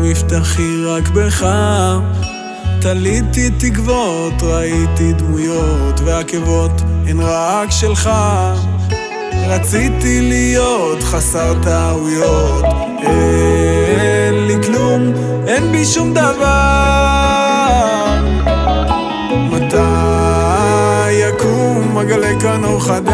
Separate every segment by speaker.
Speaker 1: מבטחי רק בך, תליתי תקוות, ראיתי דמויות, והעקבות הן רק שלך. רציתי להיות חסר טעויות, אין לי כלום, אין בי שום דבר. מתי יקום מגלה כאן אור חדש?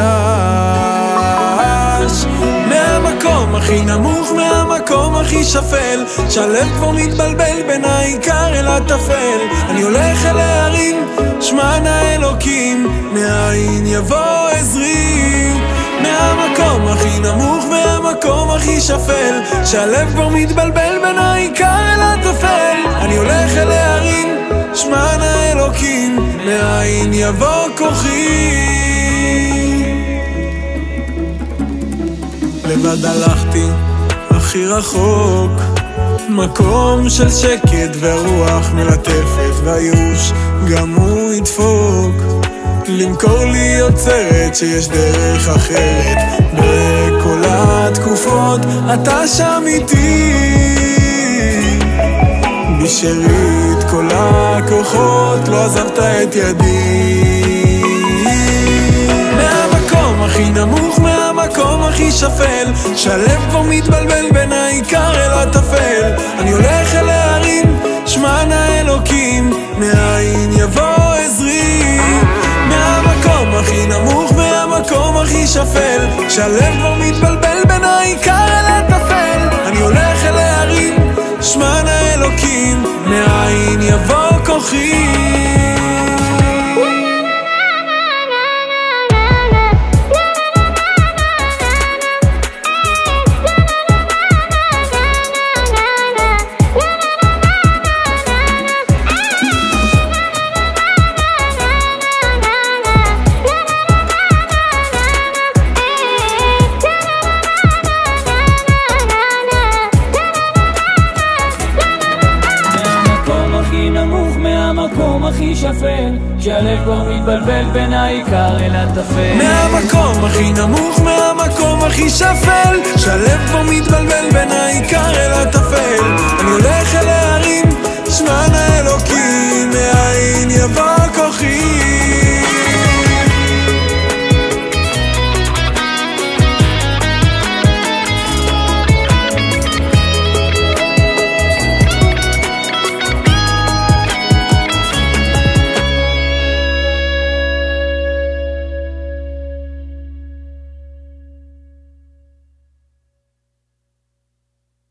Speaker 1: מהמקום הכי נמוך, מהמקום הכי שפל, שהלב כבר מתבלבל בין העיקר אל הטפל. אני הולך אל ההרים, שמע נא אלוקים, מאין יבוא עזרי. מהמקום הכי נמוך, מהמקום הכי שפל, שהלב כבר מתבלבל בין העיקר אל הטפל. אני הולך אל ההרים, שמע נא אלוקים, מאין יבוא כוחי. לבד הלכתי הכי רחוק, מקום של שקט והרוח מלטפת, והייאוש גם הוא ידפוק. למכור לי יוצרת שיש דרך אחרת, בכל התקופות אתה שם איתי, בשארית כל הכוחות לא עזבת את ידי. מהמקום הכי נמוך, מהמקום הכי שפל, שהלב כבר מתבלבל בין העיקר אל הטפל. אני הולך אל ההרים, שמע נא אלוקים, מאין יבוא עזרי. מהמקום הכי נמוך, מהמקום הכי שפל, שהלב כבר מתבלבל בין העיקר אל הטפל. אני הולך אל ההרים, שמע נא אלוקים, מאין יבוא כוחי.
Speaker 2: מהמקום הכי שפל, שהלב כבר מתבלבל בין העיקר אל הטפל.
Speaker 1: מהמקום הכי נמוך, מהמקום הכי שפל, שהלב כבר מתבלבל בין העיקר אל הטפל. אני הולך אל ההרים, שמע נא אלוקים, מאין יבוא כוחי.